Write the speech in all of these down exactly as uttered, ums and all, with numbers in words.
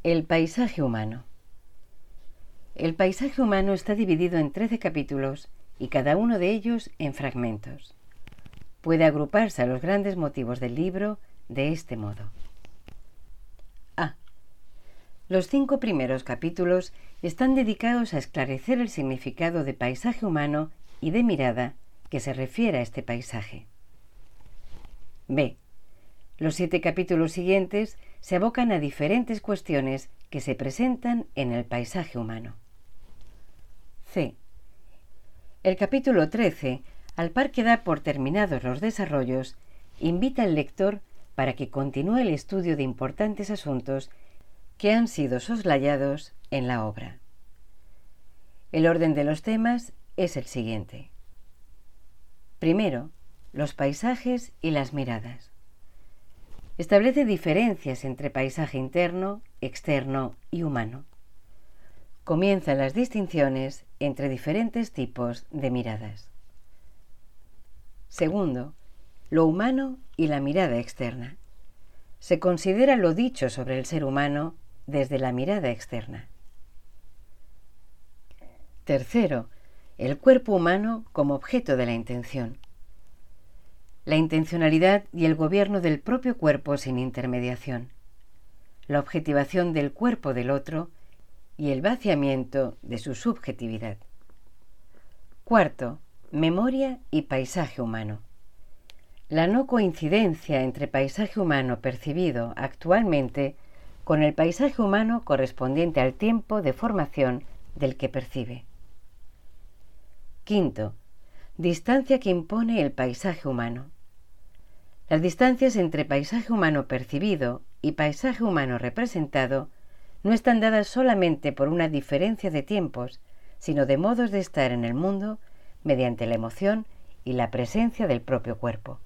El paisaje humano. El paisaje humano está dividido en trece capítulos y cada uno de ellos en fragmentos. Puede agruparse a los grandes motivos del libro de este modo. A. Los cinco primeros capítulos están dedicados a esclarecer el significado de paisaje humano y de mirada que se refiere a este paisaje. B. Los siete capítulos siguientes se abocan a diferentes cuestiones que se presentan en el paisaje humano. C. El capítulo trece, al par que da por terminados los desarrollos, invita al lector para que continúe el estudio de importantes asuntos que han sido soslayados en la obra. El orden de los temas es el siguiente. Primero, los paisajes y las miradas. Establece diferencias entre paisaje interno, externo y humano. Comienzan las distinciones entre diferentes tipos de miradas. Segundo, lo humano y la mirada externa. Se considera lo dicho sobre el ser humano desde la mirada externa. Tercero, el cuerpo humano como objeto de la intención. La intencionalidad y el gobierno del propio cuerpo sin intermediación. La objetivación del cuerpo del otro y el vaciamiento de su subjetividad. Cuarto, memoria y paisaje humano. La no coincidencia entre paisaje humano percibido actualmente con el paisaje humano correspondiente al tiempo de formación del que percibe. Quinto, distancia que impone el paisaje humano. Las distancias entre paisaje humano percibido y paisaje humano representado no están dadas solamente por una diferencia de tiempos, sino de modos de estar en el mundo mediante la emoción y la presencia del propio cuerpo.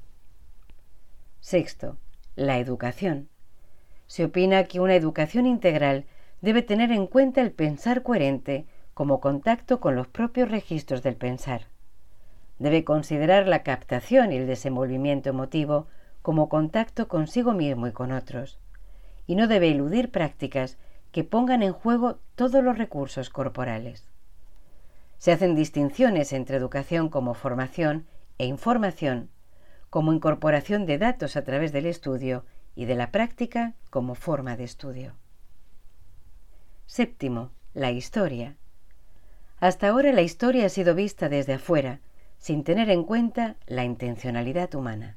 Sexto, la educación. Se opina que una educación integral debe tener en cuenta el pensar coherente como contacto con los propios registros del pensar. Debe considerar la captación y el desenvolvimiento emotivo como contacto consigo mismo y con otros, y no debe eludir prácticas que pongan en juego todos los recursos corporales. Se hacen distinciones entre educación como formación e información, como incorporación de datos a través del estudio y de la práctica como forma de estudio. Séptimo, la historia. Hasta ahora la historia ha sido vista desde afuera, sin tener en cuenta la intencionalidad humana.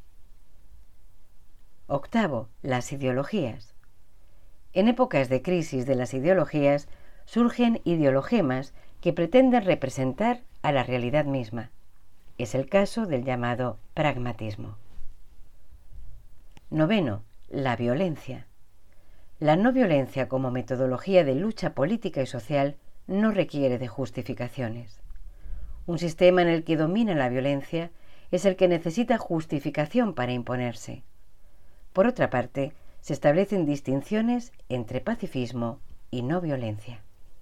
Octavo, las ideologías. En épocas de crisis de las ideologías surgen ideologemas que pretenden representar a la realidad misma. Es el caso del llamado pragmatismo. Noveno, la violencia. La no violencia como metodología de lucha política y social no requiere de justificaciones. Un sistema en el que domina la violencia es el que necesita justificación para imponerse. Por otra parte, se establecen distinciones entre pacifismo y no violencia.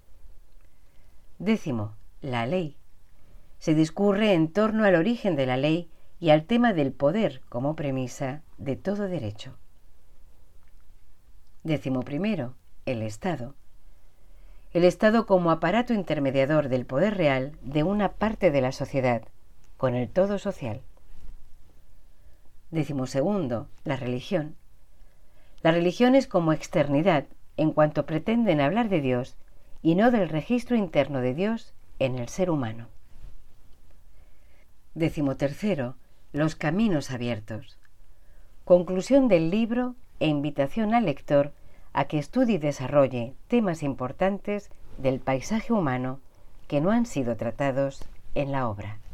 Décimo, la ley. Se discurre en torno al origen de la ley y al tema del poder como premisa de todo derecho. Décimo primero, el Estado. El Estado como aparato intermediador del poder real de una parte de la sociedad, con el todo social. Décimo segundo, la religión. La religión es como externidad en cuanto pretenden hablar de Dios y no del registro interno de Dios en el ser humano. Décimo tercero, los caminos abiertos. Conclusión del libro e invitación al lector a que estudie y desarrolle temas importantes del paisaje humano que no han sido tratados en la obra.